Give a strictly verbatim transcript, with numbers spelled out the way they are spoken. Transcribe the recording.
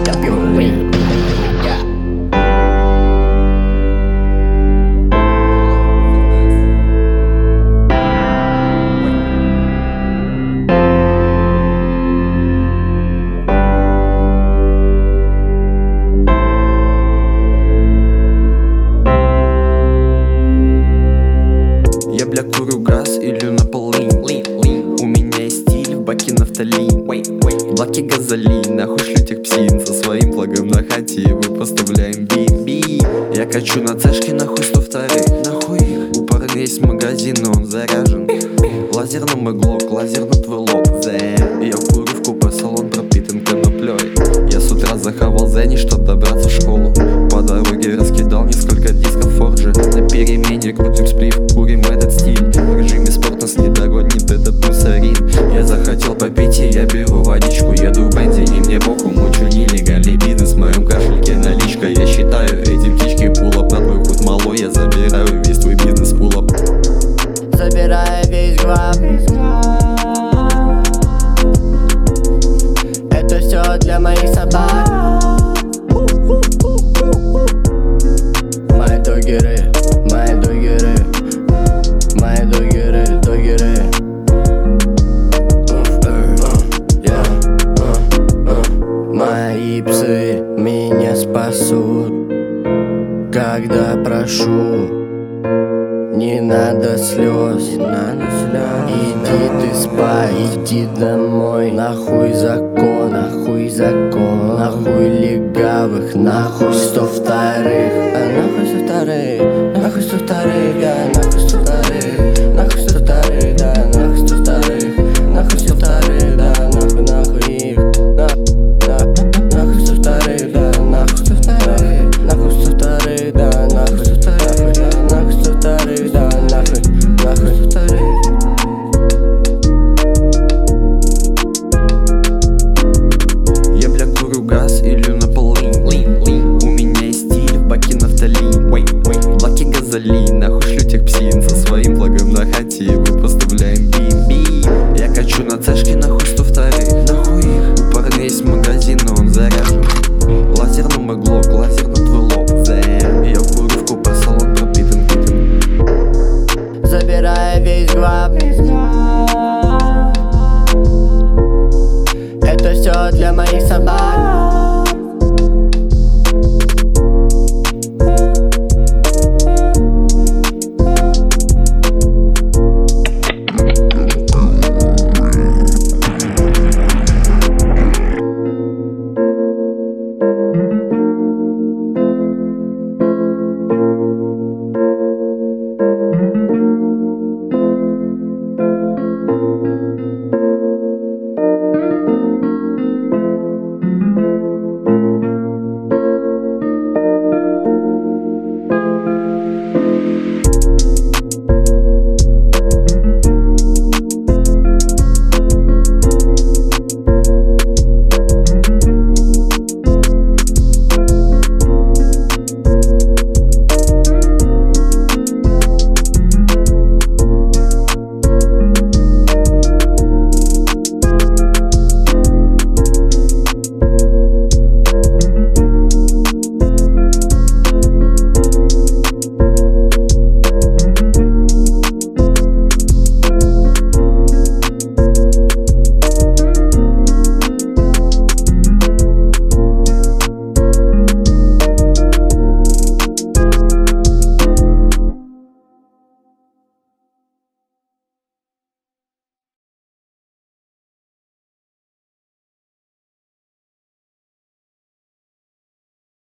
Я пью weed. Я, бля, курю газ и лью на полынь. У меня есть стиль в баке нафталин. В баке газолин, нахуй шлю тех псин. Со своим флагом на хате мы поставляем бим. Я качу на цешке, нахуй сто вторых. Нахуй их. У парня есть магазин, но он заряжен. Лазер на мой глок, лазер на твой лоб. Я курю в купе, салон пропитан коноплей. Я с утра захавал зени, чтоб добраться в школу. По дороге раскидал несколько дисков Форджи. На перемене крутим сплив, курим этот стиль. В режиме спорт нас не догонит этот мусорин. Я захотел попить, и я беру водичку. Еду в бензе, и мне похуй, мучу нелегальный бизнес. В моем кошельке наличка, я считаю эти птички пулап. На твой худ малой, я забираю весь твой бизнес пулап. Забирая весь гвап. Это все для моих собак. Мои догеры, мои догеры, мои догеры, догеры. Мои псы меня спасут, когда прошу. Не надо слез, не надо слез. Иди ты спать, иди домой. Нахуй закон, нахуй закон. Нахуй легавых, нахуй сто вторых. А нахуй сто вторых, нахуй сто вторых, да, нахуй сто вторых. Нахуй сто вторых, да, нахуй сто вторых. Нахуй сто вторых, да, нахуй, нахуй их. Нахуй сто вторых, да, нахуй сто вторых. Нахуй сто вторых, да, нахуй сто вторых. Нахуй сто вторых, да, нахуй, нахуй сто вторых. Я, бля, курю газ и лью на полынь. У меня есть стиль в баке нафталин. В баке газолин, нахуй шлю тех псин. Со своим флагом на хате мы поставляем бим. Я качу на цешке, нахуй сто вторых. Нахуй их. У парня есть магазин, но он заряжен. Лазер на мой глок, лазер на твой лоб. Я курю в купе, салон пропитан битым. Забирая весь гвап. Это все для моих собак.